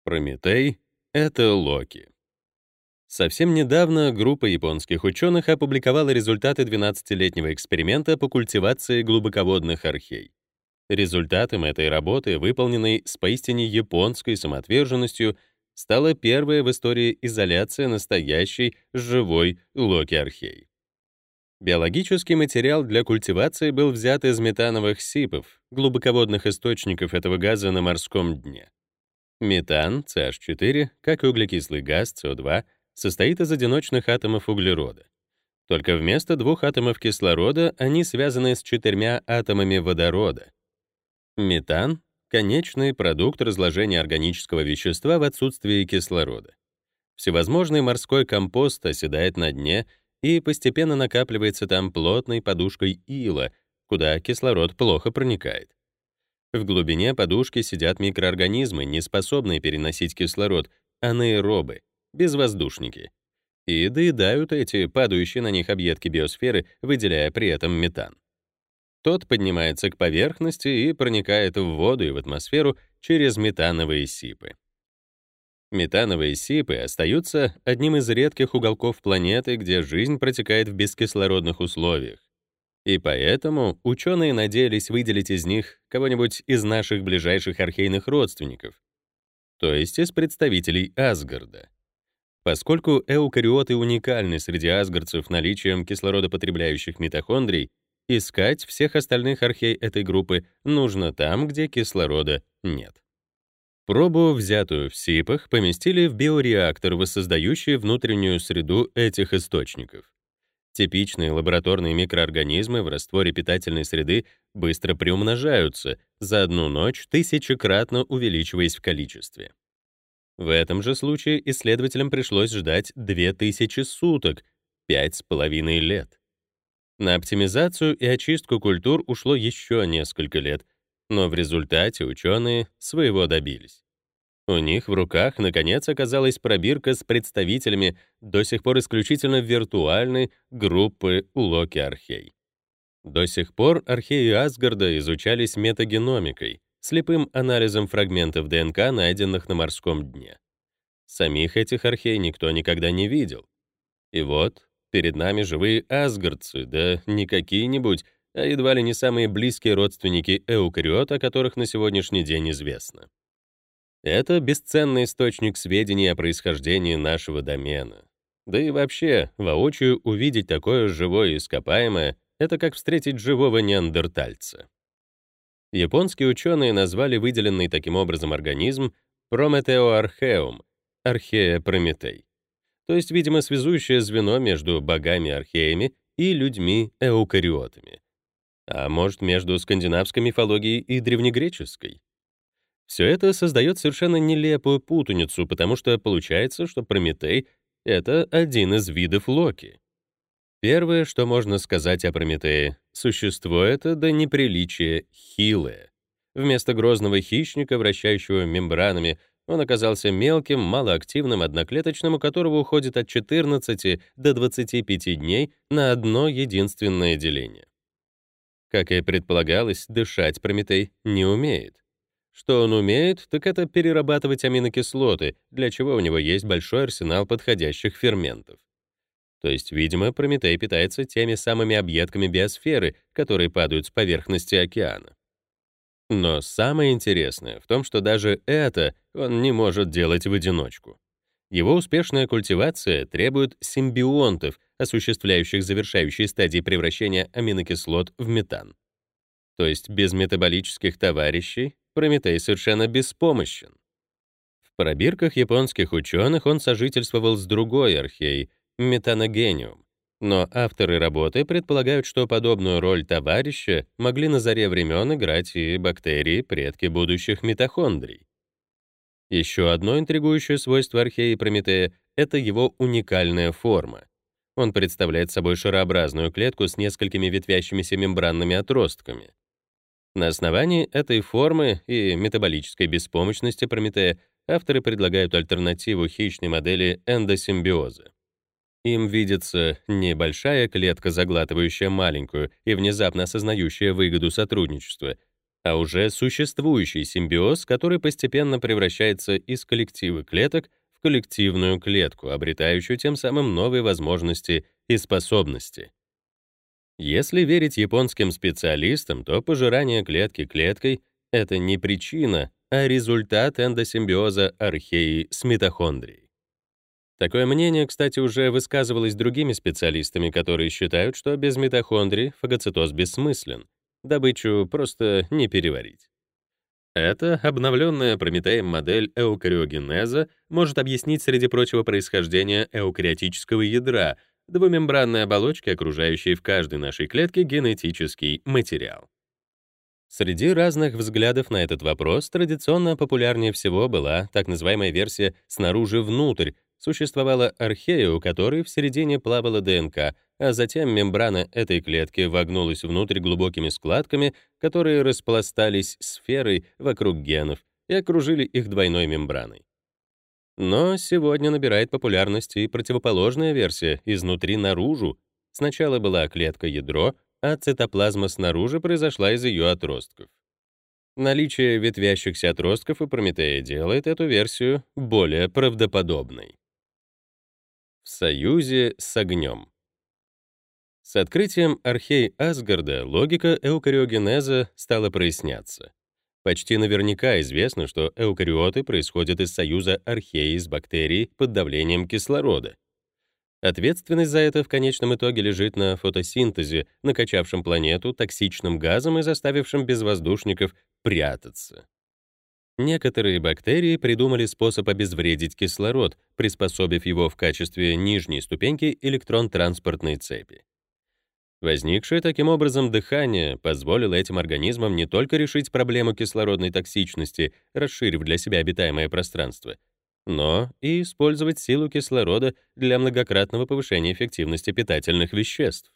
Прометей — это Локи. Совсем недавно группа японских ученых опубликовала результаты 12-летнего эксперимента по культивации глубоководных архей. Результатом этой работы, выполненной с поистине японской самоотверженностью, стала первая в истории изоляция настоящей живой Локи-археи. Биологический материал для культивации был взят из метановых сипов, глубоководных источников этого газа на морском дне. Метан, CH4, как и углекислый газ, CO2, состоит из одиночных атомов углерода. Только вместо 2 атомов кислорода они связаны с 4 атомами водорода. Метан — конечный продукт разложения органического вещества в отсутствии кислорода. Всевозможный морской компост оседает на дне и постепенно накапливается там плотной подушкой ила, куда кислород плохо проникает. В глубине подушки сидят микроорганизмы, не способные переносить кислород, анаэробы, безвоздушники, и доедают эти падающие на них объедки биосферы, выделяя при этом метан. Тот поднимается к поверхности и проникает в воду и в атмосферу через метановые сипы. Метановые сипы остаются одним из редких уголков планеты, где жизнь протекает в бескислородных условиях. И поэтому ученые надеялись выделить из них кого-нибудь из наших ближайших архейных родственников, то есть из представителей Асгарда. Поскольку эукариоты уникальны среди асгардцев наличием кислородопотребляющих митохондрий, искать всех остальных архей этой группы нужно там, где кислорода нет. Пробу, взятую в сипах, поместили в биореактор, воссоздающий внутреннюю среду этих источников. Типичные лабораторные микроорганизмы в растворе питательной среды быстро приумножаются, за одну ночь тысячекратно увеличиваясь в количестве. В этом же случае исследователям пришлось ждать 2000 суток, 5,5 лет. На оптимизацию и очистку культур ушло еще несколько лет, но в результате ученые своего добились. У них в руках, наконец, оказалась пробирка с представителями до сих пор исключительно виртуальной группы Локи-архей. До сих пор археи Асгарда изучались метагеномикой, слепым анализом фрагментов ДНК, найденных на морском дне. Самих этих архей никто никогда не видел. И вот перед нами живые асгардцы, да не какие-нибудь, а едва ли не самые близкие родственники эукариот, о которых на сегодняшний день известно. Это бесценный источник сведений о происхождении нашего домена. Да и вообще, воочию увидеть такое живое ископаемое — это как встретить живого неандертальца. Японские ученые назвали выделенный таким образом организм Prometeo-archaeum, архея Прометей. То есть, видимо, связующее звено между богами-археями и людьми-эукариотами. А может, между скандинавской мифологией и древнегреческой? Все это создает совершенно нелепую путаницу, потому что получается, что Прометей — это один из видов Локи. Первое, что можно сказать о Прометее, существо это до неприличия хилое. Вместо грозного хищника, вращающего мембранами, он оказался мелким, малоактивным одноклеточным, у которого уходит от 14 до 25 дней на одно единственное деление. Как и предполагалось, дышать Прометей не умеет. Что он умеет, так это перерабатывать аминокислоты, для чего у него есть большой арсенал подходящих ферментов. То есть, видимо, Прометей питается теми самыми объедками биосферы, которые падают с поверхности океана. Но самое интересное в том, что даже это он не может делать в одиночку. Его успешная культивация требует симбионтов, осуществляющих завершающие стадии превращения аминокислот в метан. То есть без метаболических товарищей Прометей совершенно беспомощен. В пробирках японских ученых он сожительствовал с другой археей — метаногениум. Но авторы работы предполагают, что подобную роль товарища могли на заре времен играть и бактерии, предки будущих митохондрий. Еще одно интригующее свойство археи Прометея — это его уникальная форма. Он представляет собой шарообразную клетку с несколькими ветвящимися мембранными отростками. На основании этой формы и метаболической беспомощности Прометея авторы предлагают альтернативу хищной модели эндосимбиоза. Им видится не большая клетка, заглатывающая маленькую и внезапно осознающая выгоду сотрудничества, а уже существующий симбиоз, который постепенно превращается из коллектива клеток в коллективную клетку, обретающую тем самым новые возможности и способности. Если верить японским специалистам, то пожирание клетки клеткой — это не причина, а результат эндосимбиоза археи с митохондрией. Такое мнение, кстати, уже высказывалось другими специалистами, которые считают, что без митохондрий фагоцитоз бессмыслен, добычу просто не переварить. Эта обновленная Прометеем модель эукариогенеза может объяснить, среди прочего, происхождение эукариотического ядра, двумембранной оболочки, окружающей в каждой нашей клетке генетический материал. Среди разных взглядов на этот вопрос традиционно популярнее всего была так называемая версия «снаружи внутрь». Существовала архея, у которой в середине плавала ДНК, а затем мембрана этой клетки вогнулась внутрь глубокими складками, которые распластались сферой вокруг генов и окружили их двойной мембраной. Но сегодня набирает популярность и противоположная версия изнутри наружу. Сначала была клетка-ядро, а цитоплазма снаружи произошла из ее отростков. Наличие ветвящихся отростков у Прометея делает эту версию более правдоподобной. В союзе с огнем. С открытием архей Асгарда логика эукариогенеза стала проясняться. Почти наверняка известно, что эукариоты происходят из союза археи с бактерией под давлением кислорода. Ответственность за это в конечном итоге лежит на фотосинтезе, накачавшем планету токсичным газом и заставившем безвоздушников прятаться. Некоторые бактерии придумали способ обезвредить кислород, приспособив его в качестве нижней ступеньки электрон-транспортной цепи. Возникшее таким образом дыхание позволило этим организмам не только решить проблему кислородной токсичности, расширив для себя обитаемое пространство, но и использовать силу кислорода для многократного повышения эффективности питательных веществ.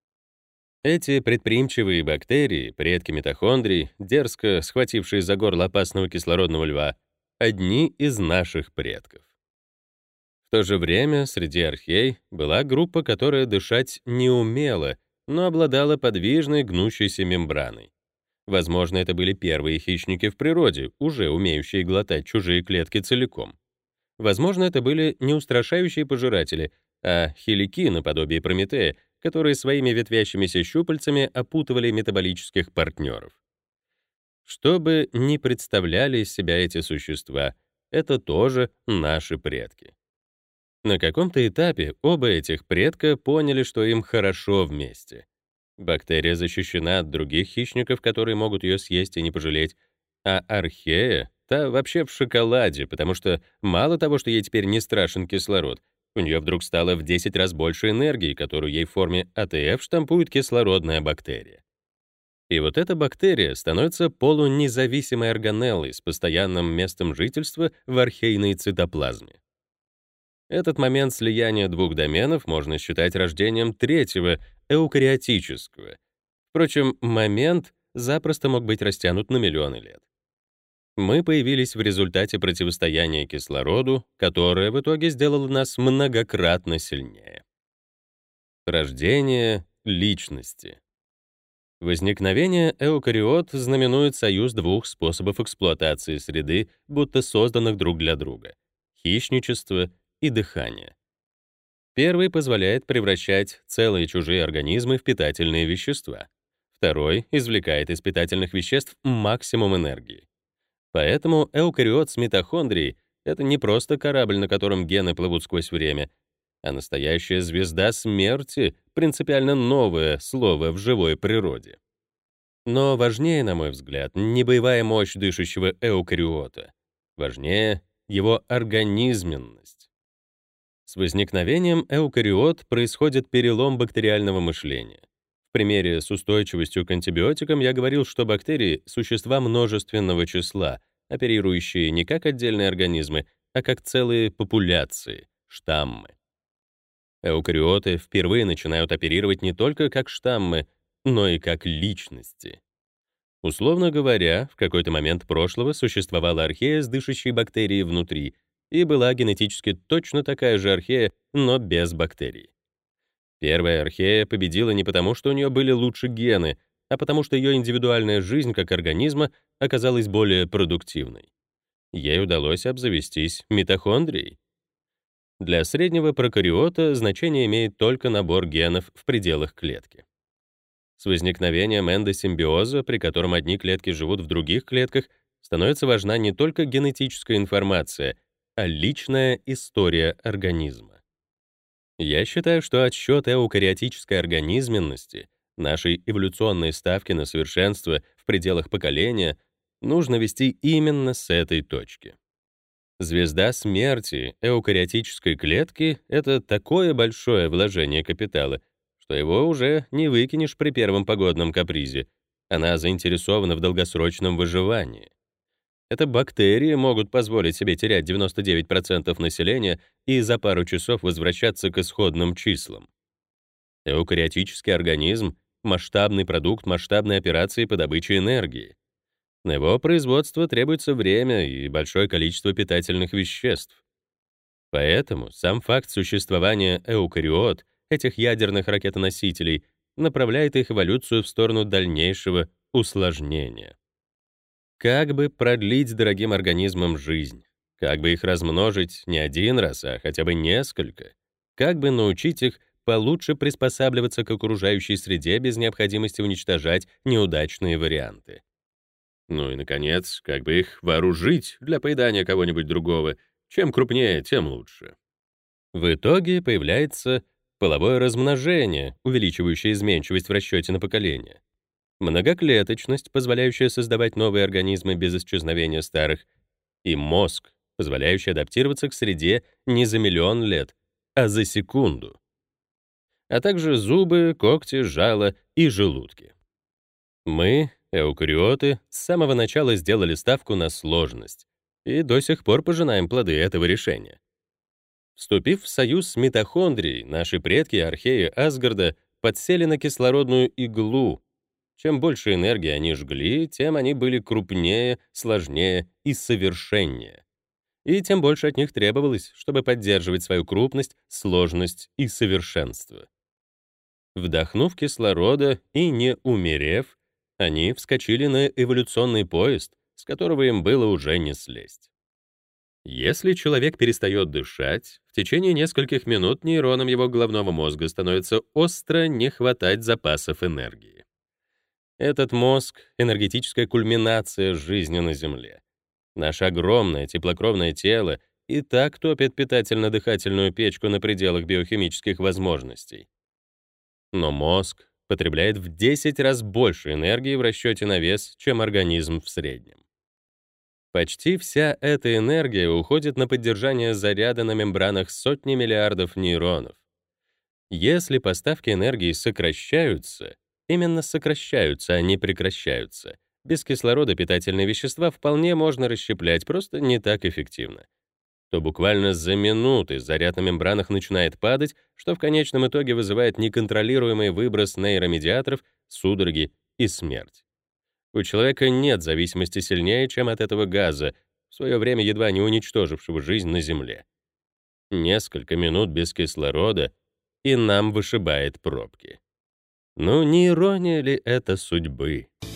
Эти предприимчивые бактерии, предки митохондрий, дерзко схватившие за горло опасного кислородного льва, одни из наших предков. В то же время среди архей была группа, которая дышать не умела, но обладала подвижной гнущейся мембраной. Возможно, это были первые хищники в природе, уже умеющие глотать чужие клетки целиком. Возможно, это были не устрашающие пожиратели, а хилики наподобие Прометея, которые своими ветвящимися щупальцами опутывали метаболических партнеров. Что бы ни представляли из себя эти существа, это тоже наши предки. На каком-то этапе оба этих предка поняли, что им хорошо вместе. Бактерия защищена от других хищников, которые могут ее съесть и не пожалеть, а архея — та вообще в шоколаде, потому что мало того, что ей теперь не страшен кислород, у нее вдруг стало в 10 раз больше энергии, которую ей в форме АТФ штампует кислородная бактерия. И вот эта бактерия становится полунезависимой органеллой с постоянным местом жительства в архейной цитоплазме. Этот момент слияния двух доменов можно считать рождением третьего, эукариотического. Впрочем, момент запросто мог быть растянут на миллионы лет. Мы появились в результате противостояния кислороду, которое в итоге сделало нас многократно сильнее. Рождение личности. Возникновение эукариот знаменует союз двух способов эксплуатации среды, будто созданных друг для друга — хищничество и дыхание. Первый позволяет превращать целые чужие организмы в питательные вещества. Второй извлекает из питательных веществ максимум энергии. Поэтому эукариот с митохондрией — это не просто корабль, на котором гены плывут сквозь время, а настоящая звезда смерти, принципиально новое слово в живой природе. Но важнее, на мой взгляд, не боевая мощь дышащего эукариота. Важнее его организменность. С возникновением эукариот происходит перелом бактериального мышления. В примере с устойчивостью к антибиотикам я говорил, что бактерии — существа множественного числа, оперирующие не как отдельные организмы, а как целые популяции, штаммы. Эукариоты впервые начинают оперировать не только как штаммы, но и как личности. Условно говоря, в какой-то момент прошлого существовала архея с дышащей бактерией внутри, и была генетически точно такая же архея, но без бактерий. Первая архея победила не потому, что у нее были лучше гены, а потому что ее индивидуальная жизнь как организма оказалась более продуктивной. Ей удалось обзавестись митохондрией. Для среднего прокариота значение имеет только набор генов в пределах клетки. С возникновением эндосимбиоза, при котором одни клетки живут в других клетках, становится важна не только генетическая информация, а личная история организма. Я считаю, что отсчет эукариотической организменности, нашей эволюционной ставки на совершенство в пределах поколения, нужно вести именно с этой точки. Звезда смерти эукариотической клетки — это такое большое вложение капитала, что его уже не выкинешь при первом погодном капризе. Она заинтересована в долгосрочном выживании. Это бактерии могут позволить себе терять 99% населения и за пару часов возвращаться к исходным числам. Эукариотический организм — масштабный продукт масштабной операции по добыче энергии. На его производство требуется время и большое количество питательных веществ. Поэтому сам факт существования эукариот, этих ядерных ракетоносителей, направляет их эволюцию в сторону дальнейшего усложнения. Как бы продлить дорогим организмам жизнь? Как бы их размножить не один раз, а хотя бы несколько? Как бы научить их получше приспосабливаться к окружающей среде без необходимости уничтожать неудачные варианты? Ну и, наконец, как бы их вооружить для поедания кого-нибудь другого? Чем крупнее, тем лучше. В итоге появляется половое размножение, увеличивающее изменчивость в расчете на поколение, многоклеточность, позволяющая создавать новые организмы без исчезновения старых, и мозг, позволяющий адаптироваться к среде не за миллион лет, а за секунду, а также зубы, когти, жало и желудки. Мы, эукариоты, с самого начала сделали ставку на сложность и до сих пор пожинаем плоды этого решения. Вступив в союз с митохондрией, наши предки, археи Асгарда, подсели на кислородную иглу. Чем больше энергии они жгли, тем они были крупнее, сложнее и совершеннее. И тем больше от них требовалось, чтобы поддерживать свою крупность, сложность и совершенство. Вдохнув кислорода и не умерев, они вскочили на эволюционный поезд, с которого им было уже не слезть. Если человек перестает дышать, в течение нескольких минут нейронам его головного мозга становится остро не хватать запасов энергии. Этот мозг — энергетическая кульминация жизни на Земле. Наше огромное теплокровное тело и так топит питательно-дыхательную печку на пределах биохимических возможностей. Но мозг потребляет в 10 раз больше энергии в расчете на вес, чем организм в среднем. Почти вся эта энергия уходит на поддержание заряда на мембранах сотни миллиардов нейронов. Если поставки энергии сокращаются, именно сокращаются, а не прекращаются, без кислорода питательные вещества вполне можно расщеплять, просто не так эффективно, то буквально за минуты заряд на мембранах начинает падать, что в конечном итоге вызывает неконтролируемый выброс нейромедиаторов, судороги и смерть. У человека нет зависимости сильнее, чем от этого газа, в свое время едва не уничтожившего жизнь на Земле. Несколько минут без кислорода, и нам вышибает пробки. Ну, не ирония ли это судьбы?